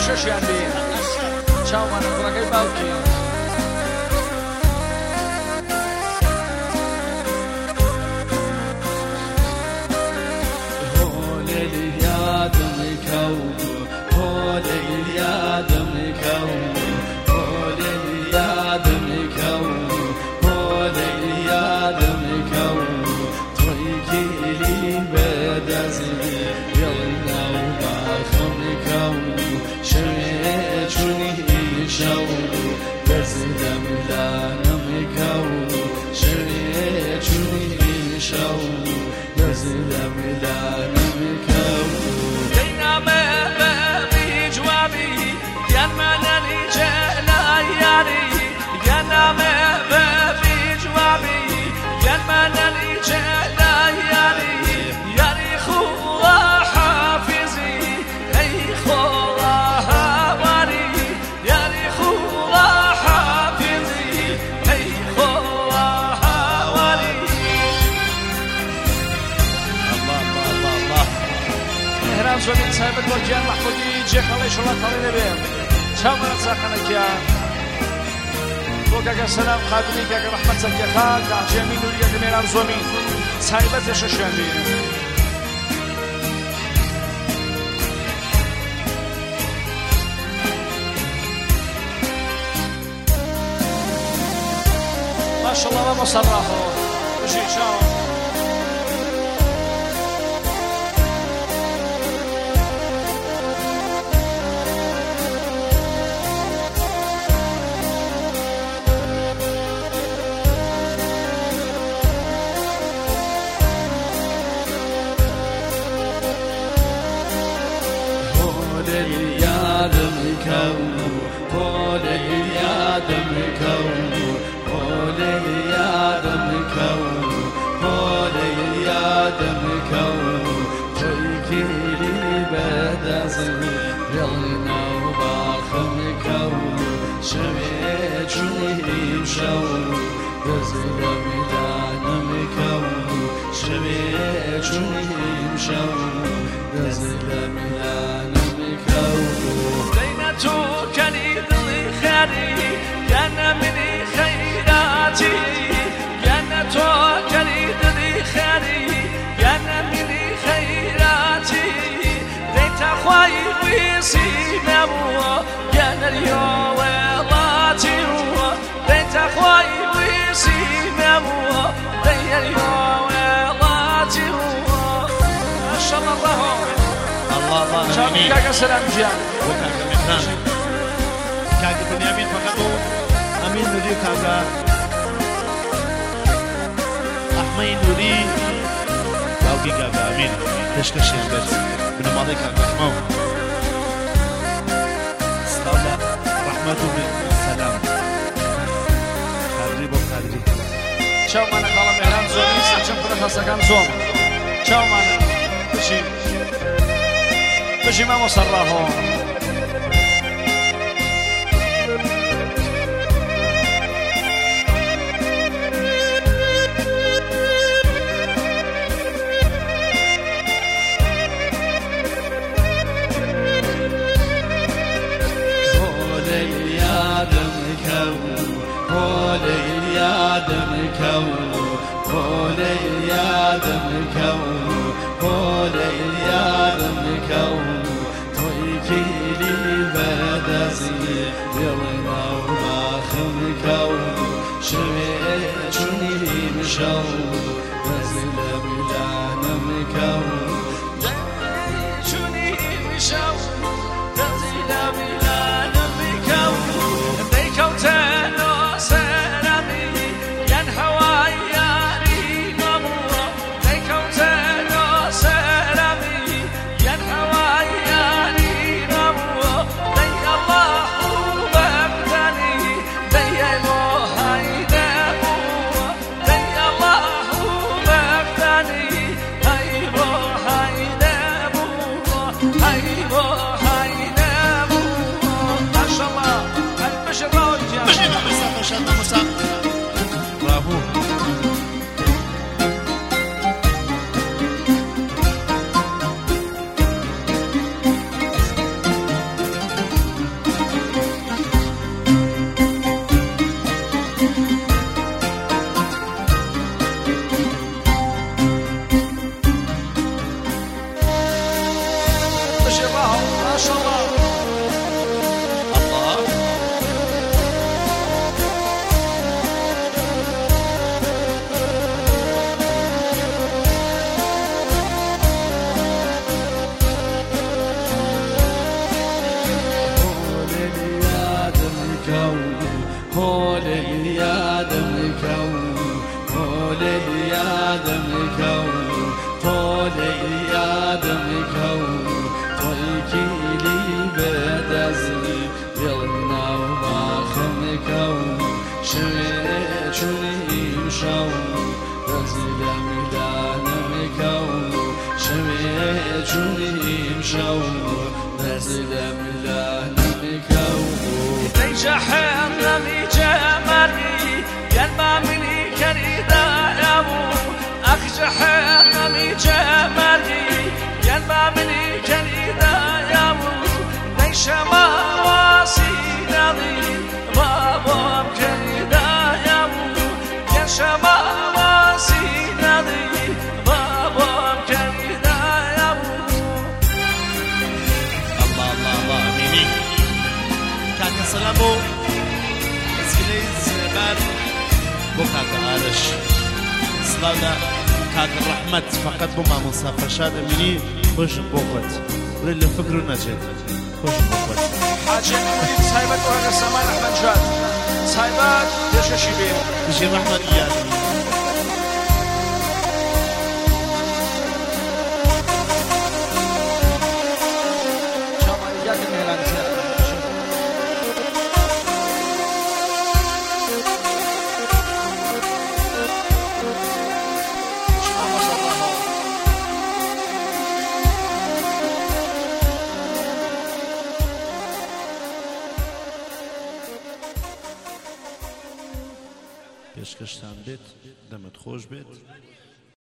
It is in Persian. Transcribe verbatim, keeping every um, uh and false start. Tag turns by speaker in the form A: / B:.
A: شەشیان بێ چاومانە کوڕەکەی باوکی
B: زمین صاحب گوجیان محمودی جه خاله شلا خاله نبیم چاو من ساخنه کیا بوکا سلام خادمی که رحمت سکه خاک عجمی نوریه دمیران زمین صاحبت ششم بیم ماشاءالله ما مصرحه بشي شاو
A: كاكا سلام جيان وكاكا مهران كاكا بنيامين فقط أمين نوري كاكا أحمين نوري باوكي كاكا أمين تشكى الشيخ بس بن ماضي كاكا أحمو استاذ رحمته من السلام خادري بو خادري شاو مانا خالا مهران زومي سنشم فرخا سكان زوم شاو مانا بشي بشي ما مصرحه
B: الله جهنمی جمری قلبم منی کریده یمون اخ جهنمی جمری قلبم منی کریده یمون نیشما واسیدی بابام کریده یمون نیشما واسیدی بابام کریده یمون
C: الله الله الله امینی کاکا سلامو اسکلی زبر بو کاکا آرش سلاودا کاکا رحمت فقط بو ما مصافر شاد امینی خوش بوخت ولی لفکرو نجد خوش بوخت
B: حاجی امید صاحبت ورق سمان احمد جاد صاحبت دششی بیم
C: بشی رحمت یاد پیشکشتان بیت دمت خوش بیت